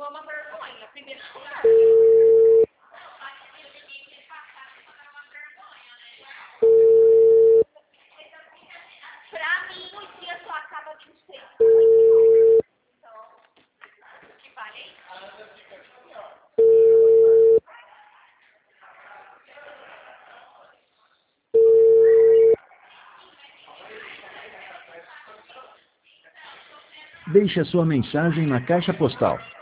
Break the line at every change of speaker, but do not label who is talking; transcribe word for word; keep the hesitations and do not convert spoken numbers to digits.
uma vergonha, primeiro lugar. Pra mim, o dia só acaba vinte e seis. Então, o que vale é isso.
Deixe a sua mensagem na caixa postal